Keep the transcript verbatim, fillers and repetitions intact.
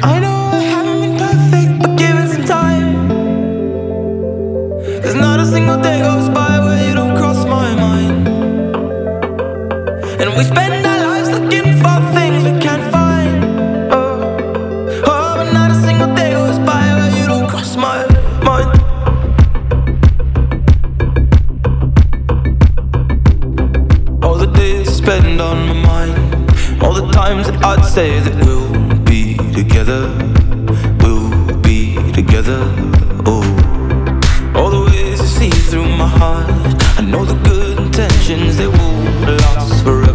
I know I haven't been perfect, but give it some time. 'Cause not a single day goes by where you don't cross my mind. And we spend our lives looking for things we can't find. Oh, oh, but not a single day goes by where you don't cross my mind. All the days spent on my mind, all the times that I'd say that we'll be together, we'll be together. Oh, all the ways you see through my heart, I know the good intentions, they won't last forever.